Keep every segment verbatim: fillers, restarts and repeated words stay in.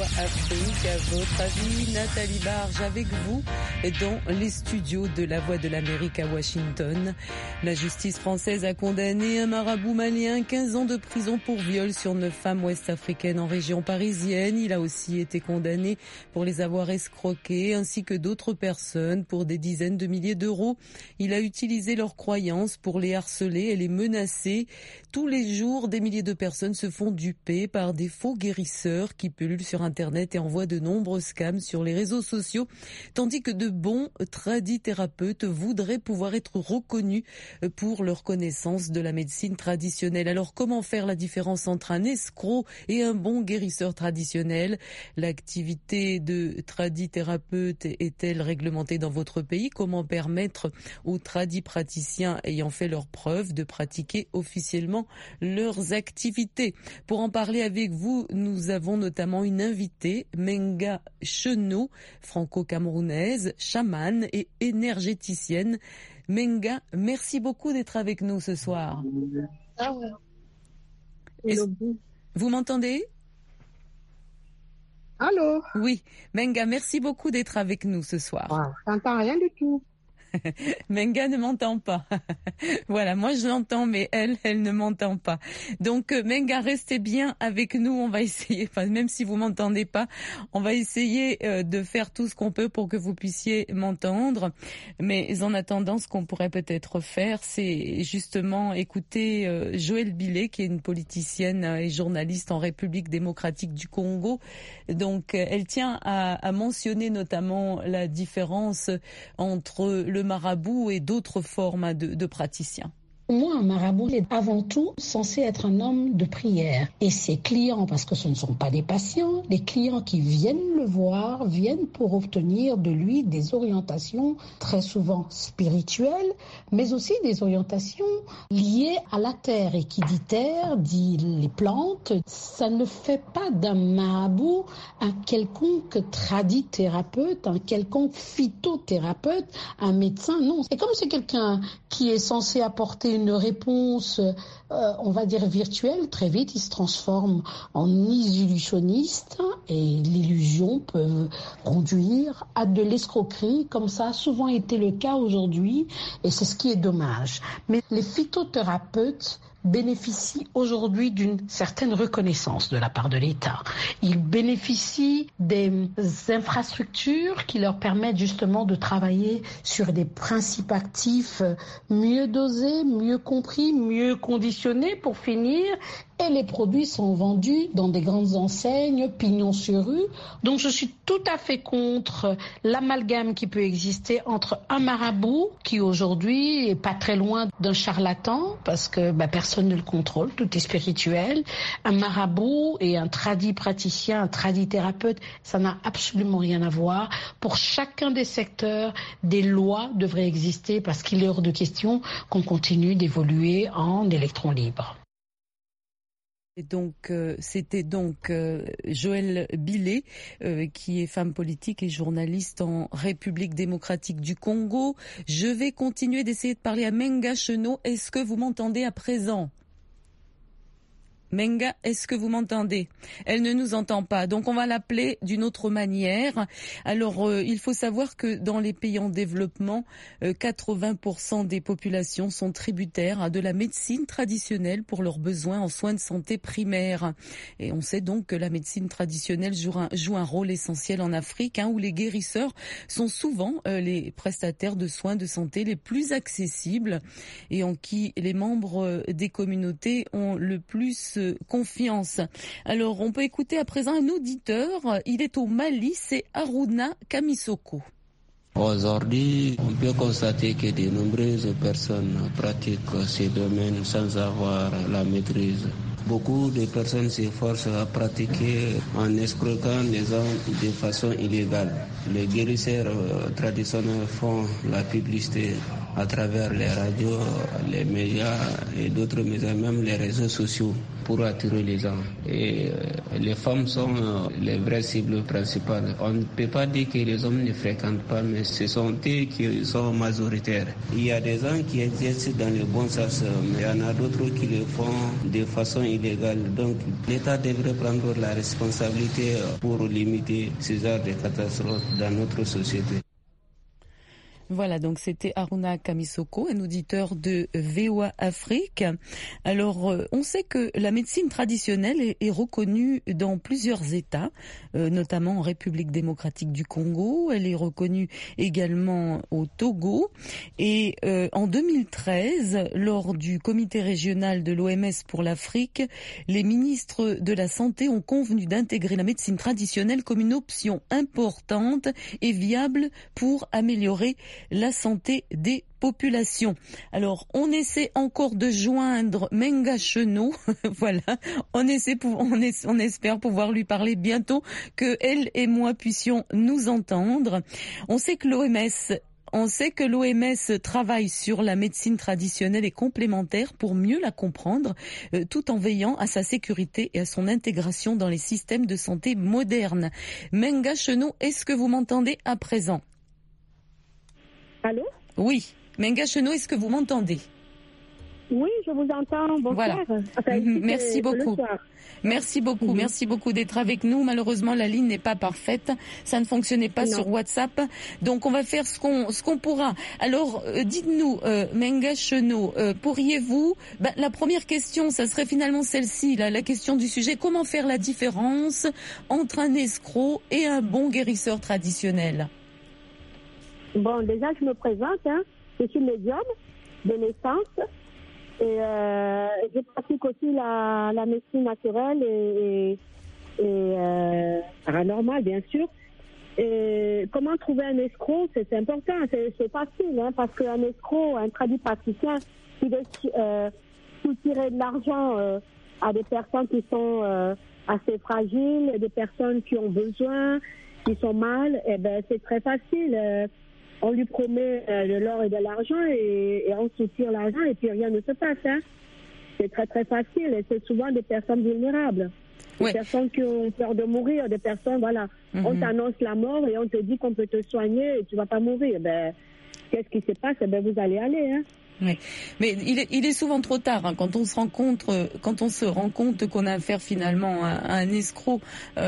Afrique. À votre avis, Nathalie Barge avec vous dans les studios de La Voix de l'Amérique à Washington. La justice française a condamné un marabout malien quinze ans de prison pour viol sur neuf femmes ouest-africaines en région parisienne. Il a aussi été condamné pour les avoir escroquées ainsi que d'autres personnes pour des dizaines de milliers d'euros. Il a utilisé leurs croyances pour les harceler et les menacer. Tous les jours, des milliers de personnes se font duper par des faux guérisseurs qui pullulent sur Internet et envoient de nombreux scams sur les réseaux sociaux, tandis que de bons tradithérapeutes voudraient pouvoir être reconnus pour leur connaissance de la médecine traditionnelle. Alors, comment faire la différence entre un escroc et un bon guérisseur traditionnel? L'activité de tradithérapeute est-elle réglementée dans votre pays? Comment permettre aux tradipraticiens ayant fait leurs preuves de pratiquer officiellement leurs activités? Pour en parler avec vous, nous avons notamment une invitée, Menga Chenot, franco-camerounaise, chamane et énergéticienne. Menga, merci beaucoup d'être avec nous ce soir. Ah ouais. Est-ce... Vous m'entendez? Allô? Oui, Menga, merci beaucoup d'être avec nous ce soir. Ah, j'entends rien du tout. Menga ne m'entend pas. Voilà, moi je l'entends, mais elle, elle ne m'entend pas. Donc Menga, restez bien avec nous. On va essayer, enfin, même si vous m'entendez pas, on va essayer euh, de faire tout ce qu'on peut pour que vous puissiez m'entendre. Mais en attendant, ce qu'on pourrait peut-être faire, c'est justement écouter euh, Joëlle Billet, qui est une politicienne et journaliste en République démocratique du Congo. Donc, elle tient à, à mentionner notamment la différence entre le marabout et d'autres formes de, de praticiens. Pour moi, un marabout est avant tout censé être un homme de prière. Et ses clients, parce que ce ne sont pas des patients, les clients qui viennent le voir, viennent pour obtenir de lui des orientations très souvent spirituelles, mais aussi des orientations liées à la terre. Et qui dit terre, dit les plantes. Ça ne fait pas d'un marabout un quelconque tradithérapeute, un quelconque phytothérapeute, un médecin, non. Et comme c'est quelqu'un qui est censé apporter une réponse, euh, on va dire virtuelle, très vite, il se transforme en illusionniste et l'illusion peut conduire à de l'escroquerie, comme ça a souvent été le cas aujourd'hui, et c'est ce qui est dommage. Mais les phytothérapeutes bénéficient aujourd'hui d'une certaine reconnaissance de la part de l'État. Ils bénéficient des infrastructures qui leur permettent justement de travailler sur des principes actifs mieux dosés, mieux compris, mieux conditionnés pour finir. Et les produits sont vendus dans des grandes enseignes, pignon sur rue. Donc je suis tout à fait contre l'amalgame qui peut exister entre un marabout, qui aujourd'hui est pas très loin d'un charlatan, parce que bah, personne ne le contrôle, tout est spirituel. Un marabout et un tradipraticien, un tradithérapeute, ça n'a absolument rien à voir. Pour chacun des secteurs, des lois devraient exister, parce qu'il est hors de question qu'on continue d'évoluer en électrons libres. Et donc, euh, c'était donc euh, Joëlle Billet, euh, qui est femme politique et journaliste en République démocratique du Congo. Je vais continuer d'essayer de parler à Menga Chenot. Est-ce que vous m'entendez à présent ? Menga, est-ce que vous m'entendez? Elle ne nous entend pas, donc on va l'appeler d'une autre manière. Alors, euh, il faut savoir que dans les pays en développement, euh, quatre-vingts pour cent des populations sont tributaires hein, de la médecine traditionnelle pour leurs besoins en soins de santé primaires. Et on sait donc que la médecine traditionnelle joue un, joue un rôle essentiel en Afrique, hein, où les guérisseurs sont souvent euh, les prestataires de soins de santé les plus accessibles et en qui les membres euh, des communautés ont le plus confiance. Alors, on peut écouter à présent un auditeur. Il est au Mali, c'est Aruna Kamisoko. Aujourd'hui, on peut constater que de nombreuses personnes pratiquent ces domaines sans avoir la maîtrise. Beaucoup de personnes s'efforcent à pratiquer en escroquant les gens de façon illégale. Les guérisseurs traditionnels font la publicité à travers les radios, les médias et d'autres médias, même les réseaux sociaux. pour attirer les gens. Et les femmes sont les vraies cibles principales. On ne peut pas dire que les hommes ne fréquentent pas, mais ce sont eux qui sont majoritaires. Il y a des gens qui exercent dans le bon sens, mais il y en a d'autres qui le font de façon illégale. Donc l'État devrait prendre la responsabilité pour limiter ce genre de catastrophes dans notre société. Voilà, donc c'était Aruna Kamisoko, un auditeur de V O A Afrique. Alors, euh, on sait que la médecine traditionnelle est, est reconnue dans plusieurs États, euh, notamment en République démocratique du Congo. Elle est reconnue également au Togo. Et euh, en deux mille treize, lors du comité régional de l'O M S pour l'Afrique, les ministres de la Santé ont convenu d'intégrer la médecine traditionnelle comme une option importante et viable pour améliorer la santé des populations. Alors, on essaie encore de joindre Menga Chenot. Voilà, on essaie, pour, on, est, on espère pouvoir lui parler bientôt, que elle et moi puissions nous entendre. On sait que l'O M S On sait que l'O M S travaille sur la médecine traditionnelle et complémentaire pour mieux la comprendre, euh, tout en veillant à sa sécurité et à son intégration dans les systèmes de santé modernes. Menga Chenot, est-ce que vous m'entendez à présent ? Allô ? Oui. Menga Chenot, est-ce que vous m'entendez ? Oui, je vous entends. Bonsoir. Voilà. Enfin, ici, merci c'est beaucoup. le soir. Merci beaucoup, mm-hmm. merci beaucoup d'être avec nous. Malheureusement, la ligne n'est pas parfaite. Ça ne fonctionnait pas non. sur WhatsApp. Donc, on va faire ce qu'on ce qu'on pourra. Alors, euh, dites-nous, euh, Menga Chenot, euh, pourriez-vous... Ben, la première question, ça serait finalement celle-ci, là, la question du sujet. Comment faire la différence entre un escroc et un bon guérisseur traditionnel ? Bon, déjà, je me présente. Hein. Je suis médium de naissance. Et euh, je pratique aussi la, la médecine naturelle et, et, et euh, paranormale, bien sûr. Et comment trouver un escroc, c'est important, c'est, c'est facile, hein, parce qu'un escroc, un tradipraticien, qui veut euh, soutirer de l'argent euh, à des personnes qui sont euh, assez fragiles, des personnes qui ont besoin, qui sont mal, eh ben c'est très facile. Euh, On lui promet euh, de l'or et de l'argent et, et on soutire l'argent et puis rien ne se passe. Hein. C'est très très facile et c'est souvent des personnes vulnérables. Des ouais. personnes qui ont peur de mourir, des personnes, voilà. Mm-hmm. On t'annonce la mort et on te dit qu'on peut te soigner et tu vas pas mourir. Ben, qu'est-ce qui se passe? Ben, vous allez aller, hein. Oui, mais il est, il est souvent trop tard hein, quand on se rencontre, quand on se rend compte qu'on a affaire finalement à, à un escroc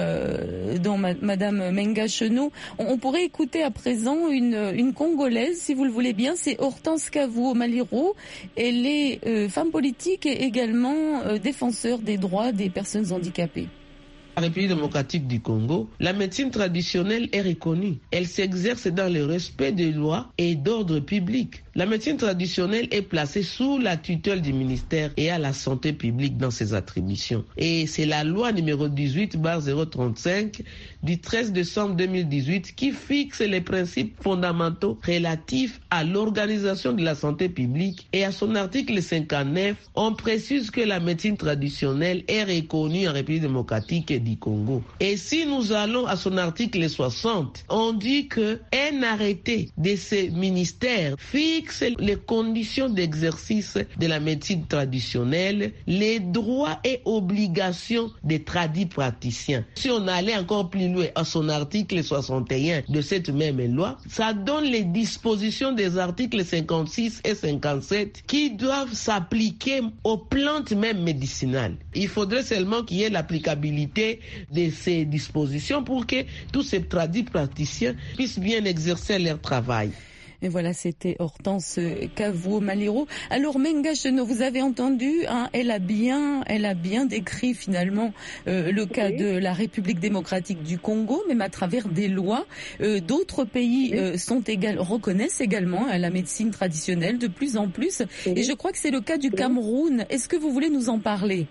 euh, dans ma, Madame Menga Chenot. On, on pourrait écouter à présent une, une Congolaise, si vous le voulez bien, c'est Hortense Kavuo Maliro. Elle est euh, femme politique et également euh, défenseur des droits des personnes handicapées. La République démocratique du Congo, la médecine traditionnelle est reconnue. Elle s'exerce dans le respect des lois et d'ordre public. La médecine traditionnelle est placée sous la tutelle du ministère et à la santé publique dans ses attributions. Et c'est la loi numéro dix-huit barre zéro trente-cinq du treize décembre deux mille dix-huit qui fixe les principes fondamentaux relatifs à l'organisation de la santé publique. Et à son article cinquante-neuf, on précise que la médecine traditionnelle est reconnue en République démocratique du Congo. Et si nous allons à son article soixante, on dit que un arrêté de ce ministère fixe les conditions d'exercice de la médecine traditionnelle, les droits et obligations des tradis praticiens. Si on allait encore plus loin à son article soixante et un de cette même loi, ça donne les dispositions des articles cinquante-six et cinquante-sept qui doivent s'appliquer aux plantes même médicinales. Il faudrait seulement qu'il y ait l'applicabilité de ces dispositions pour que tous ces tradis praticiens puissent bien exercer leur travail. Et voilà, c'était Hortense Kavuo Maliro. Alors Menga Chenot, vous avez entendu, hein, elle a bien, elle a bien décrit finalement euh, le cas oui. de la République démocratique du Congo, même à travers des lois. Euh, d'autres pays oui. euh, sont égal, reconnaissent également hein, la médecine traditionnelle de plus en plus. Oui. Et je crois que c'est le cas du oui. Cameroun. Est-ce que vous voulez nous en parler?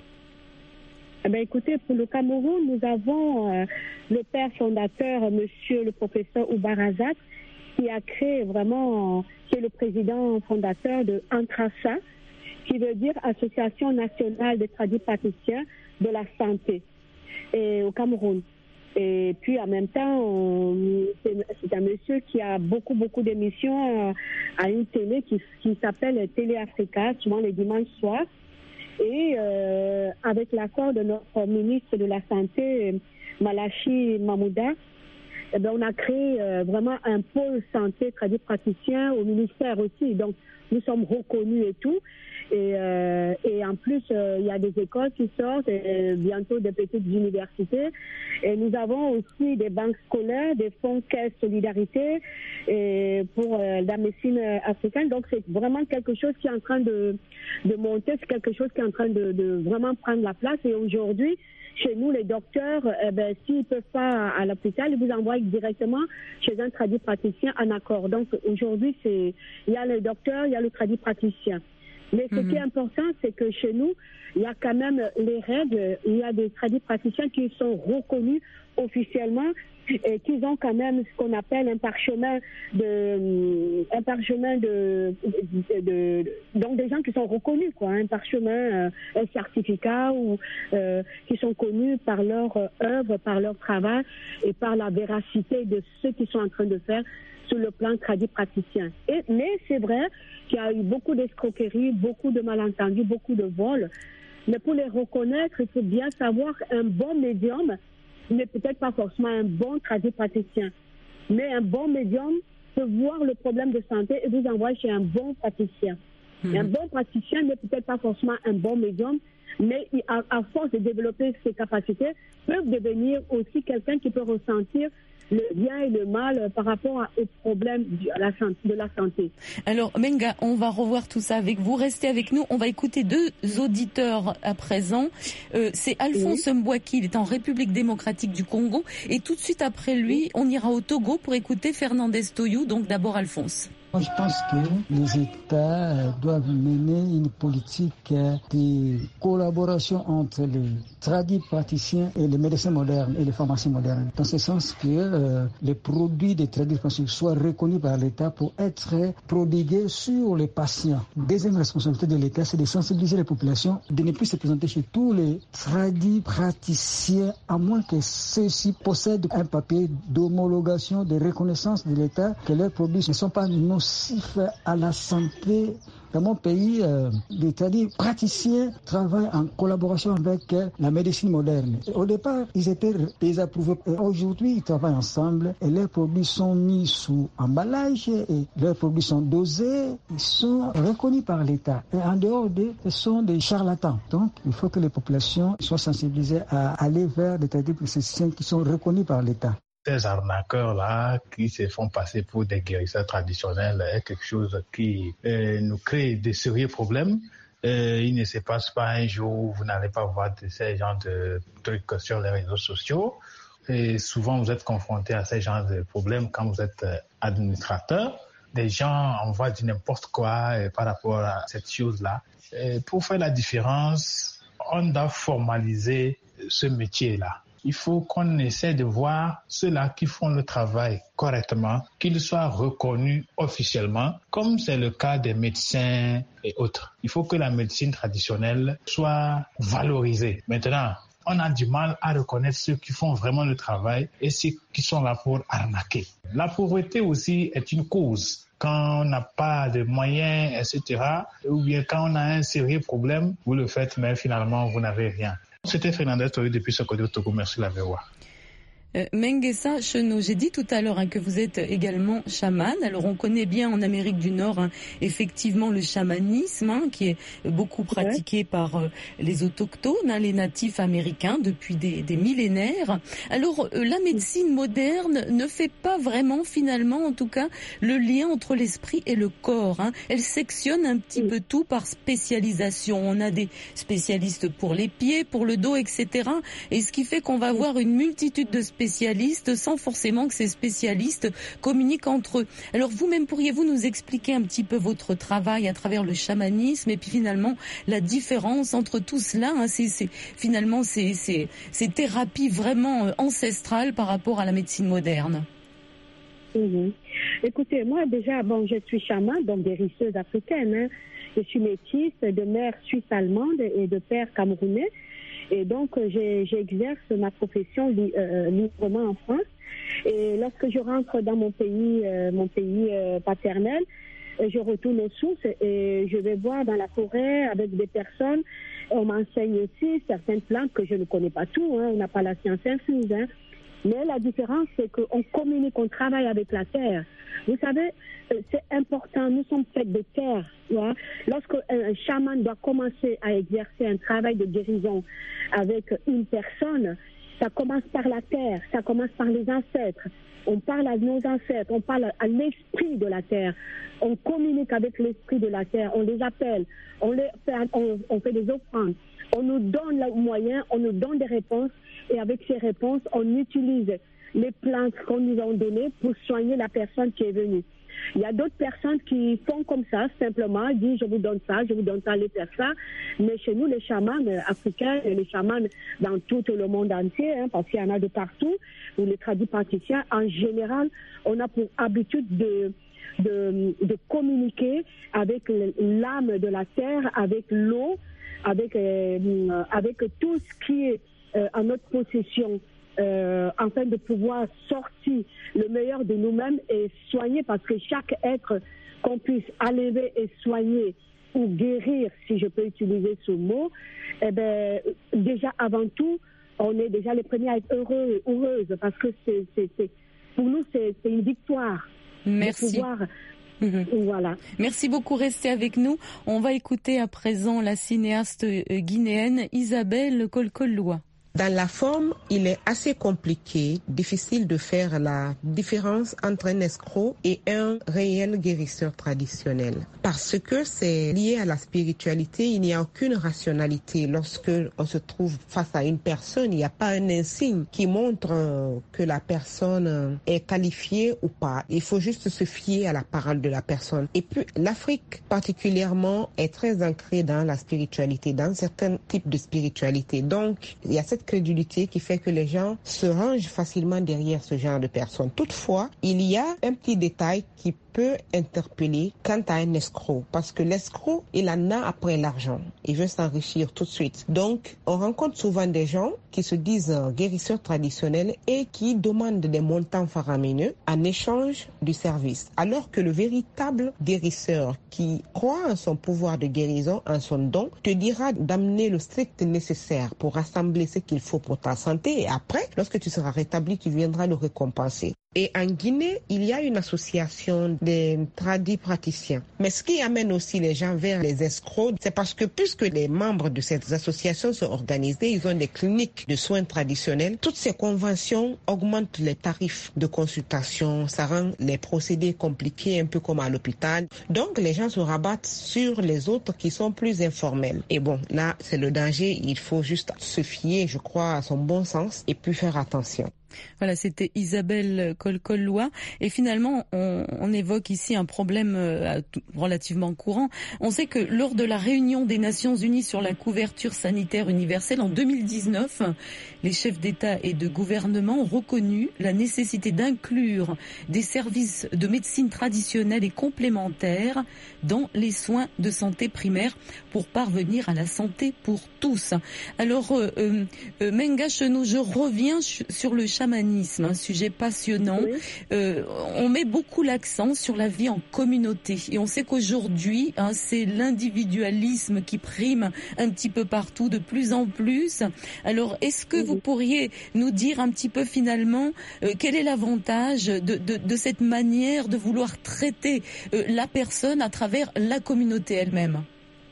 Eh ben, écoutez, pour le Cameroun, nous avons euh, le père fondateur, monsieur le professeur Oubarazat, qui a créé vraiment, qui est le président fondateur de ANTRASA, qui veut dire Association nationale des tradipraticiens de la santé et au Cameroun. Et puis en même temps, on, c'est, c'est un monsieur qui a beaucoup, beaucoup d'émissions à une télé qui, qui s'appelle Télé Africa, souvent les dimanches soirs. Et euh, avec l'accord de notre ministre de la Santé, Malachi Mamouda, eh bien, on a créé euh, vraiment un pôle santé tradipraticien au ministère aussi. Donc, nous sommes reconnus et tout. Et, euh, et en plus, euh, il y a des écoles qui sortent, et bientôt des petites universités. Et nous avons aussi des banques scolaires, des fonds caisse solidarité et pour euh, la médecine africaine. Donc, c'est vraiment quelque chose qui est en train de, de monter, c'est quelque chose qui est en train de, de vraiment prendre la place. Et aujourd'hui, chez nous, les docteurs, eh ben, s'ils ne peuvent pas à l'hôpital, ils vous envoient directement chez un tradipraticien en accord. Donc, aujourd'hui, c'est, il y a le docteur, il y a le tradipraticien. Mais ce mmh. qui est important, c'est que chez nous, il y a quand même les règles. Il y a des tradipraticiens qui sont reconnus officiellement et qui ont quand même ce qu'on appelle un parchemin de, un parchemin de, de, de donc des gens qui sont reconnus, quoi, un parchemin, un certificat ou euh, qui sont connus par leur œuvre, par leur travail et par la véracité de ce qu'ils sont en train de faire sur le plan tradipraticien. Et, mais c'est vrai qu'il y a eu beaucoup d'escroqueries, beaucoup de malentendus, beaucoup de vols. Mais pour les reconnaître, il faut bien savoir un bon médium, mais peut-être pas forcément un bon tradipraticien. Mais un bon médium peut voir le problème de santé et vous envoyer chez un bon praticien. Mmh. Un bon praticien n'est peut-être pas forcément un bon médium, mais à, à force de développer ses capacités, peuvent devenir aussi quelqu'un qui peut ressentir le bien et le mal par rapport aux problèmes de la santé. Alors, Menga, on va revoir tout ça avec vous. Restez avec nous. On va écouter deux auditeurs à présent. Euh, c'est Alphonse oui. Mbouaki, il est en République démocratique du Congo. Et tout de suite après lui, on ira au Togo pour écouter Fernandez Toyou. Donc d'abord Alphonse. Moi, je pense que les États doivent mener une politique de collaboration entre les tradipraticiens et les médecins modernes et les pharmacies modernes. Dans ce sens que euh, les produits des tradipraticiens soient reconnus par l'État pour être prodigués sur les patients. Deuxième responsabilité de l'État, c'est de sensibiliser les populations, de ne plus se présenter chez tous les tradipraticiens, à moins que ceux-ci possèdent un papier d'homologation, de reconnaissance de l'État, que leurs produits ne sont pas nocifs à la santé. Dans mon pays, euh, les praticiens travaillent en collaboration avec euh, la médecine moderne. Au départ, ils étaient désapprouvés. Et aujourd'hui, ils travaillent ensemble et leurs produits sont mis sous emballage et leurs produits sont dosés. Ils sont reconnus par l'État. Et en dehors d'eux, ce sont des charlatans. Donc, il faut que les populations soient sensibilisées à aller vers des praticiens qui sont reconnus par l'État. Ces arnaqueurs-là qui se font passer pour des guérisseurs traditionnels est quelque chose qui euh, nous crée de sérieux problèmes. Euh, il ne se passe pas un jour où vous n'allez pas voir de ces genres de trucs sur les réseaux sociaux. Et souvent, vous êtes confronté à ces genres de problèmes quand vous êtes administrateur. Des gens envoient du n'importe quoi euh, par rapport à cette chose-là. Et pour faire la différence, on doit formaliser ce métier-là. Il faut qu'on essaie de voir ceux-là qui font le travail correctement, qu'ils soient reconnus officiellement, comme c'est le cas des médecins et autres. Il faut que la médecine traditionnelle soit valorisée. Maintenant, on a du mal à reconnaître ceux qui font vraiment le travail et ceux qui sont là pour arnaquer. La pauvreté aussi est une cause. Quand on n'a pas de moyens, et cetera, ou bien quand on a un sérieux problème, vous le faites, mais finalement, vous n'avez rien. C'était Fernandez Toyou depuis ce côté au Togo. Merci la V O A. Euh, Menguessa Chenou, j'ai dit tout à l'heure hein, que vous êtes également chaman. Alors on connaît bien en Amérique du Nord hein, effectivement le chamanisme hein, qui est beaucoup pratiqué ouais. par euh, les autochtones, hein, les natifs américains depuis des, des millénaires. Alors euh, la médecine moderne ne fait pas vraiment finalement en tout cas le lien entre l'esprit et le corps. Hein. Elle sectionne un petit oui. peu tout par spécialisation. On a des spécialistes pour les pieds, pour le dos, et cetera. Et ce qui fait qu'on va avoir une multitude de spécialistes sans forcément que ces spécialistes communiquent entre eux. Alors vous-même, pourriez-vous nous expliquer un petit peu votre travail à travers le chamanisme et puis finalement la différence entre tout cela, hein, c'est, c'est, finalement ces, ces, ces thérapies vraiment ancestrales par rapport à la médecine moderne? Mmh. Écoutez, moi déjà, bon, je suis chaman, donc guérisseuse africaine. Hein. Je suis métisse de mère suisse-allemande et de père camerounais. Et donc, j'ai, j'exerce ma profession li, euh, librement en France. Et lorsque je rentre dans mon pays, euh, mon pays euh, paternel, et je retourne aux sources et je vais voir dans la forêt avec des personnes. On m'enseigne aussi certaines plantes que je ne connais pas tout, hein, on n'a pas la science infuse. Hein. Mais la différence, c'est qu'on communique, on travaille avec la terre. Vous savez, c'est important, nous sommes faits de terre. Ouais. Lorsque un chaman doit commencer à exercer un travail de guérison avec une personne, ça commence par la terre, ça commence par les ancêtres. On parle à nos ancêtres, on parle à l'esprit de la terre. On communique avec l'esprit de la terre, on les appelle, on, les fait, on, on fait des offrandes. On nous donne les moyens, on nous donne des réponses et avec ces réponses, on utilise les plantes qu'on nous a données pour soigner la personne qui est venue. Il y a d'autres personnes qui font comme ça, simplement, disent je vous donne ça, je vous donne ça, allez faire ça. Mais chez nous, les chamans africains et les chamans dans tout le monde entier, hein, parce qu'il y en a de partout, ou les tradipraticiens, en général, on a pour habitude de, de, de communiquer avec l'âme de la terre, avec l'eau, avec, euh, avec tout ce qui est euh, en notre possession. Euh, afin de pouvoir sortir le meilleur de nous-mêmes et soigner, parce que chaque être qu'on puisse enlever et soigner ou guérir, si je peux utiliser ce mot, eh ben, déjà avant tout, on est déjà les premiers à être heureux, heureuses, parce que c'est, c'est, c'est, pour nous, c'est, c'est une victoire. Merci. De pouvoir, Mmh. Voilà. Merci beaucoup, restez avec nous. On va écouter à présent la cinéaste guinéenne Isabelle Kolkoloa. Dans la forme, il est assez compliqué, difficile de faire la différence entre un escroc et un réel guérisseur traditionnel. Parce que c'est lié à la spiritualité, il n'y a aucune rationalité. Lorsque on se trouve face à une personne, il n'y a pas un insigne qui montre que la personne est qualifiée ou pas. Il faut juste se fier à la parole de la personne. Et puis, l'Afrique particulièrement est très ancrée dans la spiritualité, dans certains types de spiritualité. Donc, il y a cette crédulité qui fait que les gens se rangent facilement derrière ce genre de personnes. Toutefois, il y a un petit détail qui peut interpeller quant à un escroc, parce que l'escroc, il en a après l'argent. Il veut s'enrichir tout de suite. Donc, on rencontre souvent des gens qui se disent guérisseurs traditionnels et qui demandent des montants faramineux en échange du service. Alors que le véritable guérisseur qui croit en son pouvoir de guérison, en son don, te dira d'amener le strict nécessaire pour rassembler ce qu'il faut pour ta santé, et après, lorsque tu seras rétabli, tu viendras le récompenser. Et en Guinée, il y a une association des tradipraticiens. Mais ce qui amène aussi les gens vers les escrocs, c'est parce que puisque les membres de ces associations sont organisés, ils ont des cliniques de soins traditionnels, toutes ces conventions augmentent les tarifs de consultation, ça rend les procédés compliqués, un peu comme à l'hôpital. Donc les gens se rabattent sur les autres qui sont plus informels. Et bon, là, c'est le danger, il faut juste se fier, je crois, à son bon sens et puis faire attention. Voilà, c'était Isabelle Kolkoloa. Et finalement, on, on évoque ici un problème euh, relativement courant. On sait que lors de la réunion des Nations Unies sur la couverture sanitaire universelle en deux mille dix-neuf, les chefs d'État et de gouvernement ont reconnu la nécessité d'inclure des services de médecine traditionnelle et complémentaires dans les soins de santé primaire pour parvenir à la santé pour tous. Alors, euh, euh, Menga Chenou, je reviens sur le chamanisme, un sujet passionnant. Oui. Euh, on met beaucoup l'accent sur la vie en communauté et on sait qu'aujourd'hui, hein, c'est l'individualisme qui prime un petit peu partout, de plus en plus. Alors, est-ce que oui. vous pourriez nous dire un petit peu finalement euh, quel est l'avantage de, de, de cette manière de vouloir traiter euh, la personne à travers la communauté elle-même?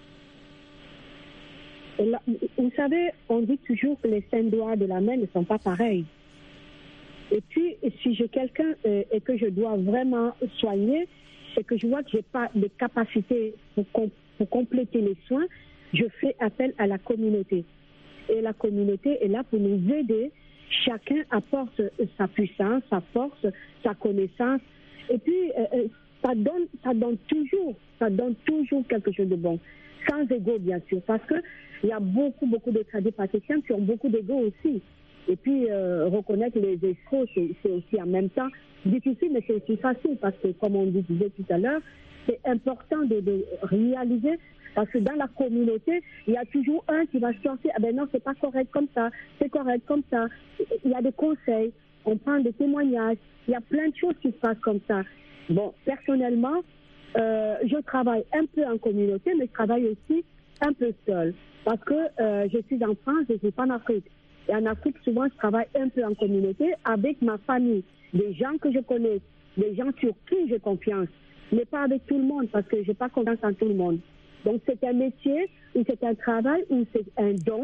Là, vous savez, on dit toujours que les cinq doigts de la main ne sont pas pareils. Et puis, si j'ai quelqu'un euh, et que je dois vraiment soigner, et que je vois que je n'ai pas de capacité pour, com- pour compléter les soins, je fais appel à la communauté. Et la communauté est là pour nous aider. Chacun apporte sa puissance, sa force, sa connaissance. Et puis, euh, ça donne, ça donne toujours, ça donne toujours quelque chose de bon. Sans ego, bien sûr, parce qu'il y a beaucoup, beaucoup de tradipraticiens qui ont beaucoup d'ego aussi. Et puis, euh, reconnaître les escrocs, c'est, c'est aussi en même temps difficile, mais c'est aussi facile, parce que, comme on disait tout à l'heure, c'est important de, de réaliser, parce que dans la communauté, il y a toujours un qui va sortir, ah ben non, c'est pas correct comme ça, c'est correct comme ça. Il y a des conseils, on prend des témoignages, il y a plein de choses qui se passent comme ça. Bon, personnellement, Euh, je travaille un peu en communauté, mais je travaille aussi un peu seule. Parce que euh, je suis en France, je ne suis pas en Afrique. Et en Afrique, souvent, je travaille un peu en communauté avec ma famille, des gens que je connais, des gens sur qui j'ai confiance, mais pas avec tout le monde, parce que je n'ai pas confiance en tout le monde. Donc, c'est un métier, ou c'est un travail, ou c'est un don.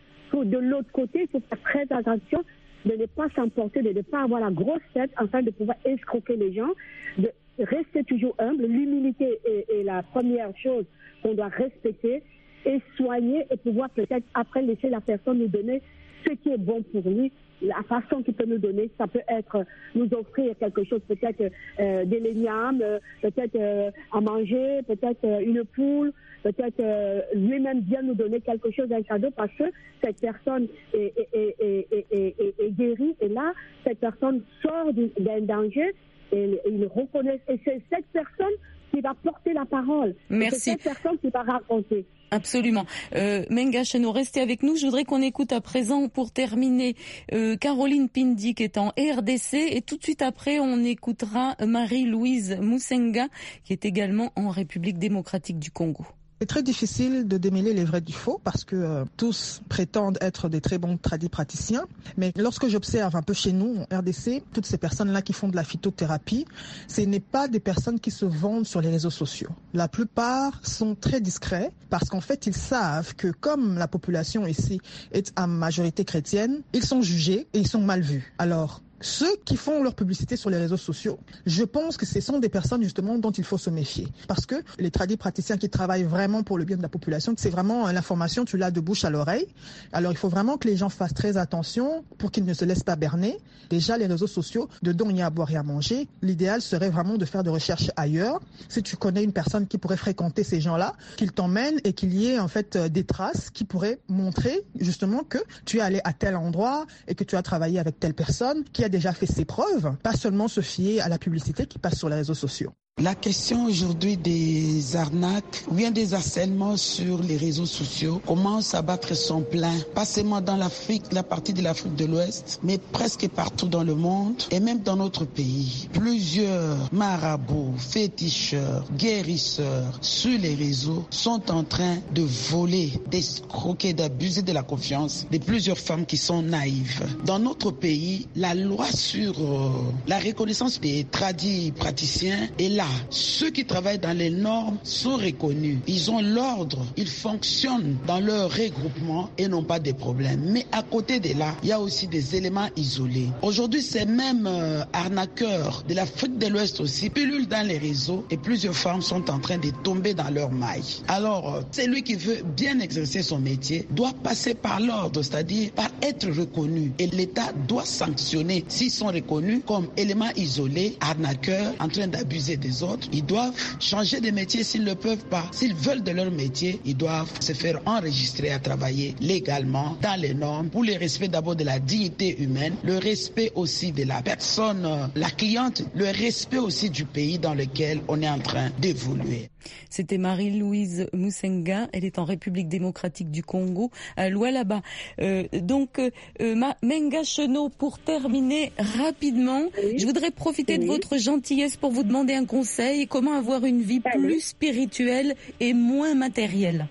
De l'autre côté, il faut faire très attention de ne pas s'emporter, de ne pas avoir la grosse tête afin de pouvoir escroquer les gens, de rester toujours humble. L'humilité est, est la première chose qu'on doit respecter et soigner et pouvoir peut-être après laisser la personne nous donner ce qui est bon pour lui. La façon qu'il peut nous donner, ça peut être nous offrir quelque chose, peut-être euh, des légumes, euh, peut-être euh, à manger, peut-être euh, une poule, peut-être euh, lui-même bien nous donner quelque chose, un cadeau, parce que cette personne est, est, est, est, est, est, est guérie, et là, cette personne sort d'un danger, et il reconnaît, et c'est cette personne qui va porter la parole. Merci. C'est cette personne qui va raconter. Absolument. Euh, Menga Cheneau, restez avec nous. Je voudrais qu'on écoute à présent, pour terminer, euh, Caroline Pindi, qui est en R D C. Et tout de suite après, on écoutera Marie-Louise Musenga, qui est également en République démocratique du Congo. C'est très difficile de démêler les vrais du faux parce que euh, tous prétendent être des très bons tradis praticiens. Mais lorsque j'observe un peu chez nous, en R D C, toutes ces personnes-là qui font de la phytothérapie, ce n'est pas des personnes qui se vendent sur les réseaux sociaux. La plupart sont très discrets parce qu'en fait, ils savent que comme la population ici est à majorité chrétienne, ils sont jugés et ils sont mal vus. Alors, ceux qui font leur publicité sur les réseaux sociaux, je pense que ce sont des personnes justement dont il faut se méfier. Parce que les tradis praticiens qui travaillent vraiment pour le bien de la population, c'est vraiment l'information, tu l'as de bouche à l'oreille. Alors il faut vraiment que les gens fassent très attention pour qu'ils ne se laissent pas berner. Déjà les réseaux sociaux, dedans il y a à boire et à manger. L'idéal serait vraiment de faire des recherches ailleurs. Si tu connais une personne qui pourrait fréquenter ces gens-là, qu'il t'emmène et qu'il y ait en fait des traces qui pourraient montrer justement que tu es allé à tel endroit et que tu as travaillé avec telle personne qui a déjà fait ses preuves, pas seulement se fier à la publicité qui passe sur les réseaux sociaux. La question aujourd'hui des arnaques ou bien des harcèlements sur les réseaux sociaux commence à battre son plein, pas seulement dans l'Afrique, la partie de l'Afrique de l'Ouest, mais presque partout dans le monde et même dans notre pays. Plusieurs marabouts, féticheurs, guérisseurs sur les réseaux sont en train de voler, d'escroquer, d'abuser de la confiance de plusieurs femmes qui sont naïves. Dans notre pays, la loi sur euh, la reconnaissance des tradis praticiens est là. Ceux qui travaillent dans les normes sont reconnus. Ils ont l'ordre, ils fonctionnent dans leur regroupement et n'ont pas de problèmes. Mais à côté de là, il y a aussi des éléments isolés. Aujourd'hui, ces mêmes euh, arnaqueurs de l'Afrique de l'Ouest aussi pullulent dans les réseaux et plusieurs femmes sont en train de tomber dans leur maille. Alors, euh, celui qui veut bien exercer son métier doit passer par l'ordre, c'est-à-dire par être reconnu. Et l'État doit sanctionner s'ils sont reconnus comme éléments isolés, arnaqueurs, en train d'abuser des autres. Ils doivent changer de métier s'ils ne peuvent pas. S'ils veulent de leur métier, ils doivent se faire enregistrer à travailler légalement dans les normes pour le respect d'abord de la dignité humaine, le respect aussi de la personne, la cliente, le respect aussi du pays dans lequel on est en train d'évoluer. C'était Marie-Louise Musenga, elle est en République démocratique du Congo, à Lualaba. Euh, donc, euh, Ma, Menga Cheneau, pour terminer rapidement, oui. je voudrais profiter oui. de votre gentillesse pour vous demander un conseil. Comment avoir une vie Allez. plus spirituelle et moins matérielle?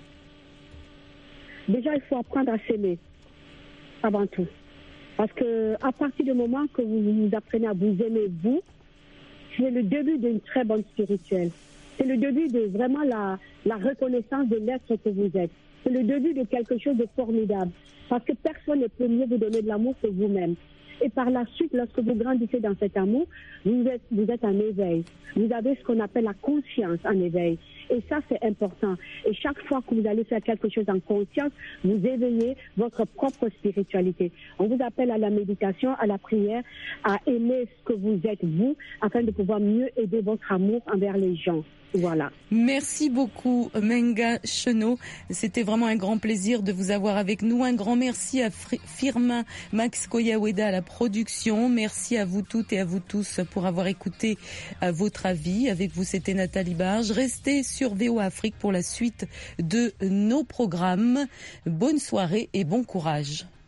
Déjà, il faut apprendre à s'aimer, avant tout. Parce que à partir du moment que vous, vous apprenez à vous aimer, vous, c'est le début d'une très bonne spirituelle. C'est le début de vraiment la, la reconnaissance de l'être que vous êtes. C'est le début de quelque chose de formidable. Parce que personne ne peut mieux vous donner de l'amour que vous-même. Et par la suite, lorsque vous grandissez dans cet amour, vous êtes, vous êtes en éveil. Vous avez ce qu'on appelle la conscience en éveil. Et ça, c'est important. Et chaque fois que vous allez faire quelque chose en conscience, vous éveillez votre propre spiritualité. On vous appelle à la méditation, à la prière, à aimer ce que vous êtes, vous, afin de pouvoir mieux aider votre amour envers les gens. Voilà. Merci beaucoup, Menga Cheneau. C'était vraiment un grand plaisir de vous avoir avec nous. Un grand merci à Firmin Max Koyaweda à la production. Merci à vous toutes et à vous tous pour avoir écouté à votre avis. Avec vous, c'était Nathalie Barge. Restez sur V O A Afrique pour la suite de nos programmes. Bonne soirée et bon courage.